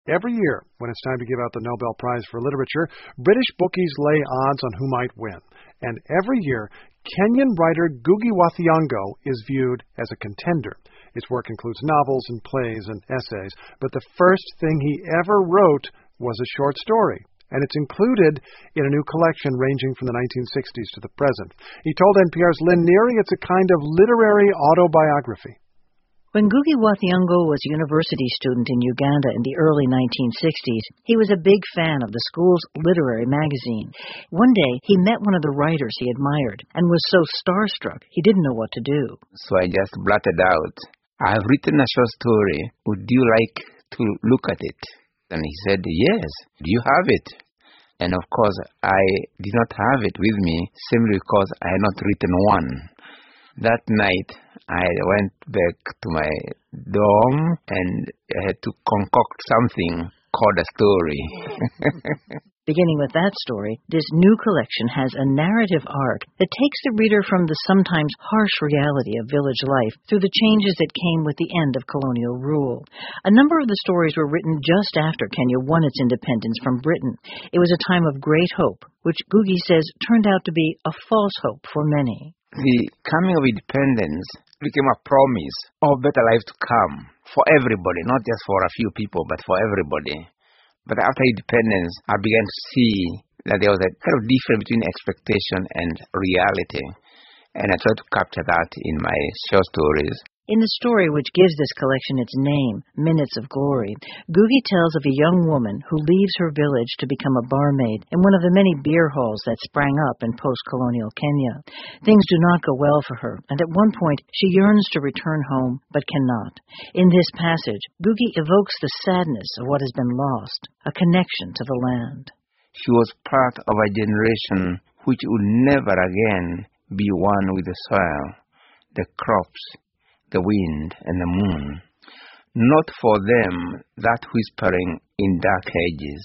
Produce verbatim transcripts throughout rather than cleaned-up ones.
Every year, when it's time to give out the Nobel Prize for Literature, British bookies lay odds on who might win. And every year, Kenyan writer Ngugi wa Thiong'o is viewed as a contender. His work includes novels and plays and essays, but the first thing he ever wrote was a short story, and it's included in a new collection ranging from the nineteen sixties to the present. He told N P R's Lynn Neary it's a kind of literary autobiography. When Ngugi wa Thiong'o was a university student in Uganda in the early nineteen sixties, he was a big fan of the school's literary magazine. One day, he met one of the writers he admired and was so starstruck he didn't know what to do. So I just blurted out, "I have written a short story. Would you like to look at it?" And he said, "Yes. Do you have it?" And of course, I did not have it with me simply because I had not written one. That night, I went back to my dorm and I had to concoct something called a story. Beginning with that story, this new collection has a narrative arc that takes the reader from the sometimes harsh reality of village life through the changes that came with the end of colonial rule. A number of the stories were written just after Kenya won its independence from Britain. It was a time of great hope, which Ngugi says turned out to be a false hope for many. The coming of independence became a promise of better life to come for everybody, not just for a few people, but for everybody. But after independence, I began to see that there was a kind of difference between expectation and reality. And I tried to capture that in my short stories. In the story which gives this collection its name, Minutes of Glory, Ngugi tells of a young woman who leaves her village to become a barmaid in one of the many beer halls that sprang up in post-colonial Kenya. Things do not go well for her, and at one point she yearns to return home, but cannot. In this passage, Ngugi evokes the sadness of what has been lost, a connection to the land. She was part of a generation which would never again be one with the soil, the crops, the wind and the moon. Not for them that whispering in dark ages,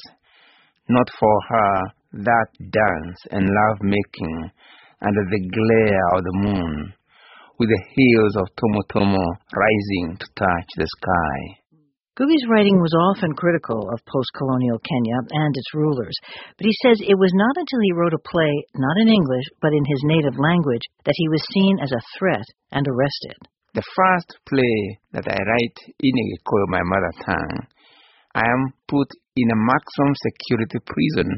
not for her that dance and love-making under the glare of the moon, with the hills of Tomotomo rising to touch the sky. Ngugi's writing was often critical of post-colonial Kenya and its rulers, but he says it was not until he wrote a play, not in English, but in his native language, that he was seen as a threat and arrested. The first play that I write in Gikuyu, my mother tongue, I am put in a maximum security prison,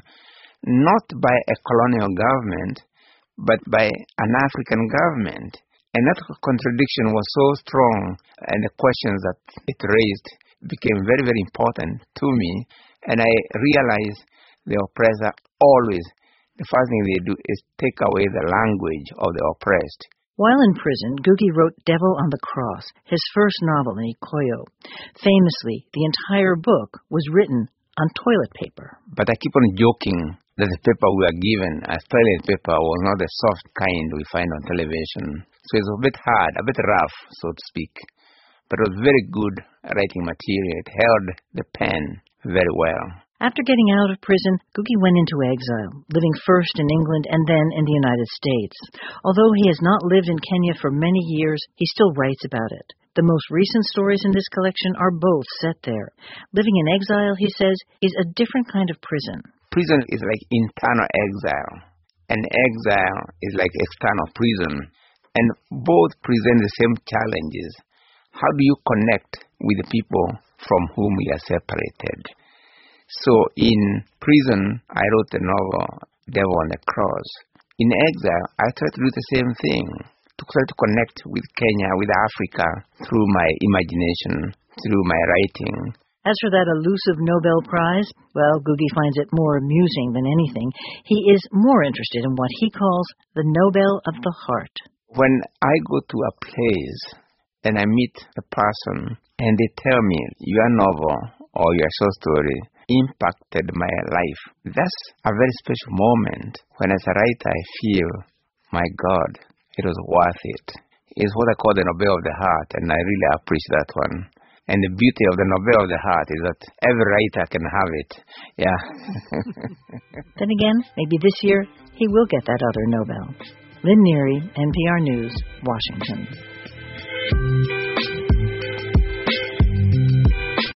not by a colonial government, but by an African government. And that contradiction was so strong, and the questions that it raised became very, very important to me. And I realized the oppressor always, the first thing they do is take away the language of the oppressed. While in prison, Ngugi wrote Devil on the Cross, his first novel in Gikuyu. Famously, the entire book was written on toilet paper. But I keep on joking that the paper we were given as toilet paper was not the soft kind we find on television. So it was a bit hard, a bit rough, so to speak. But it was very good writing material. It held the pen very well. After getting out of prison, Ngugi went into exile, living first in England and then in the United States. Although he has not lived in Kenya for many years, he still writes about it. The most recent stories in this collection are both set there. Living in exile, he says, is a different kind of prison. Prison is like internal exile, and exile is like external prison. And both present the same challenges. How do you connect with the people from whom we are separated? So in prison, I wrote the novel, Devil on the Cross. In exile, I tried to do the same thing, to try to connect with Kenya, with Africa, through my imagination, through my writing. As for that elusive Nobel Prize, well, Ngugi finds it more amusing than anything. He is more interested in what he calls the Nobel of the heart. When I go to a place and I meet a person and they tell me, your novel or your short story impacted my life, that's a very special moment when as a writer I feel, my God, it was worth it. It's what I call the Nobel of the heart, and I really appreciate that one. And the beauty of the Nobel of the heart is that every writer can have it. Yeah. Then again, maybe this year he will get that other Nobel. Lynn Neary, N P R News, Washington.